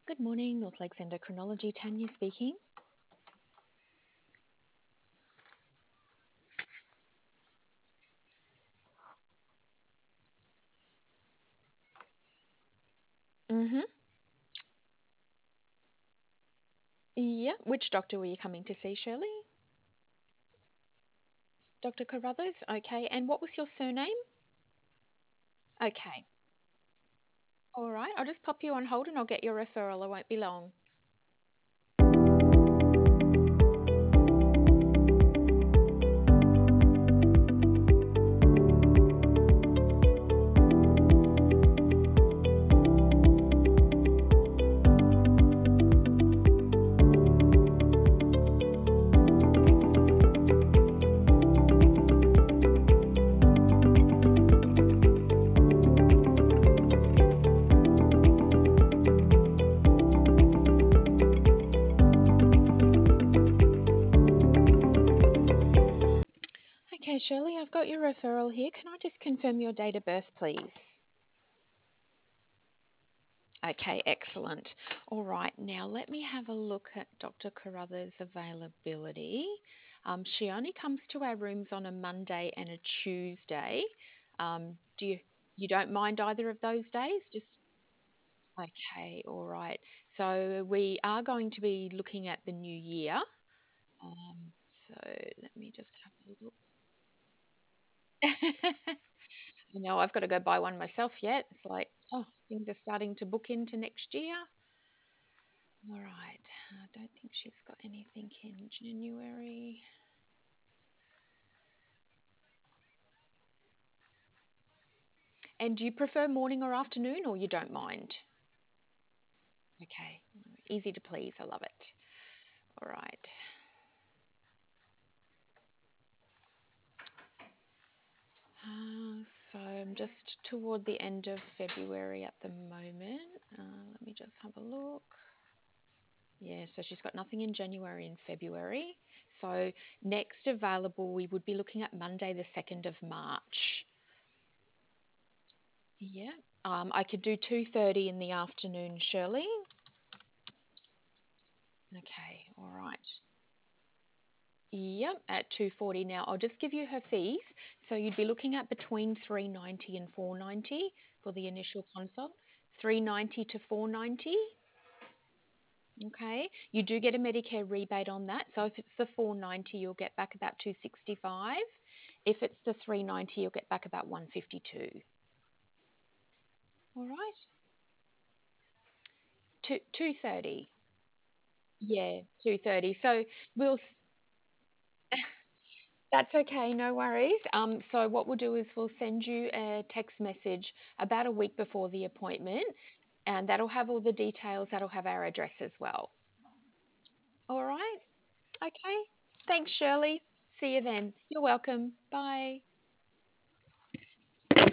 Good morning, North Lakes Endocrinology. Tanya speaking. Mm-hmm. Yeah. Which doctor were you coming to see, Shirley? Dr. Carruthers? Okay. And what was your surname? Okay. All right. I'll just pop you on hold and I'll get your referral. I won't be long. Okay, Shirley, I've got your referral here. Can I just confirm your date of birth, please? Okay, excellent. All right, now let me have a look at Dr. Carruthers' availability. She only comes to our rooms on a Monday and a Tuesday. Do you don't mind either of those days? Just okay, all right. So we are going to be looking at the new year. So let me just have a look. You know, I've got to go buy one myself yet. It's like, oh, things are starting to book into next year. All right. I don't think she's got anything in January. And do you prefer morning or afternoon, or you don't mind? Okay. Easy to please. I love it. All right. So I'm just toward the end of February at the moment. Let me just have a look. Yeah, so she's got nothing in January and February. So next available, we would be looking at Monday, the 2nd of March. Yeah. I could do 2:30 in the afternoon, Shirley. Okay, all right. Yep, at 2:40 now. I'll just give you her fees. So you'd be looking at between 390 and 490 for the initial consult. 390 to 490. Okay. You do get a Medicare rebate on that. So if it's the 490, you'll get back about 265. If it's the 390, you'll get back about 152. All right. 230. Yeah, 2:30. So we'll that's okay, no worries. So what we'll do is we'll send you a text message about a week before the appointment, and that'll have all the details. That'll have our address as well. All right. Okay. Thanks, Shirley. See you then. You're welcome. Bye.